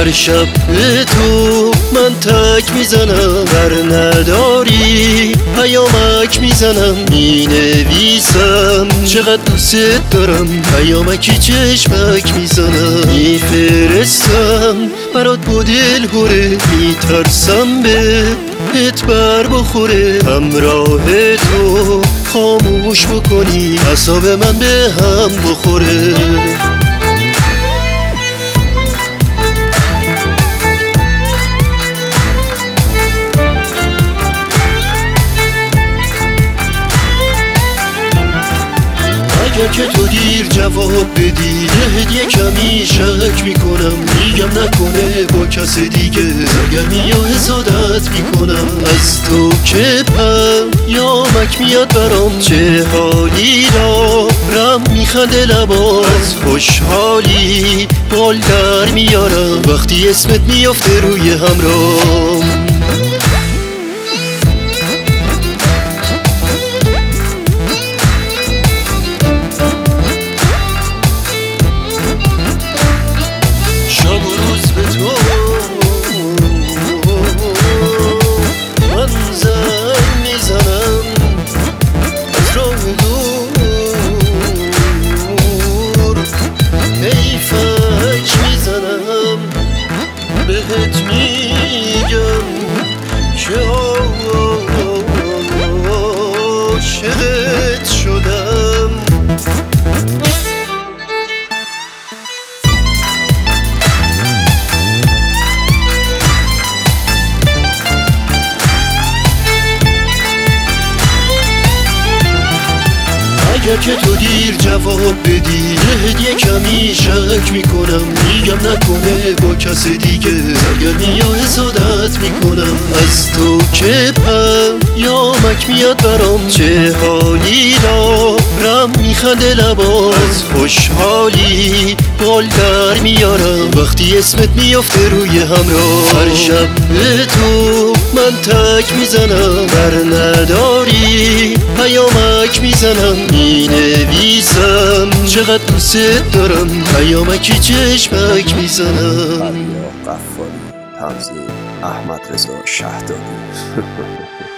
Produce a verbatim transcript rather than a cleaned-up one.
هر شب به تو من تک میزنم، بر نداری پیامک میزنم، می نویسم چقدر دوست دارم، پیامکی چشمک میزنم، میفرستم برات با دل هوره، میترسم به بهت بر بخوره، همراه تو خاموش بکنی اعصاب من به هم بخوره. اگر که تو دیر جواب بدی بهت یه کمی شک میکنم، میگم نکنه با کس دیگه سرگرمی یا حسادت میکنم، از تو که پیامک میاد برام، چه حالی دارم میخنده لبات، خوشحالی بال در میارم وقتی اسمت میافته روی همرام. بهت میگم که عاشقت شدم. اگر که تو دیر جواب بدی بهت یه کمی شک میکنم، میگم نکنه با کس دیگه سرگرمی یا حسادت میکنم، از تو که پیامک میاد برام، چه حالی دارم میخنده لبات، خوشحالی بال در میارم وقتی اسمت میافته روی همراه، هر شب به تو من تک میزنم، بر نداری پیامک میزنم، می نویسم چقدر دوست دارم، پیامکی چشمک میزنم. علی قفاری، تمثیل احمد رضا شهدانی.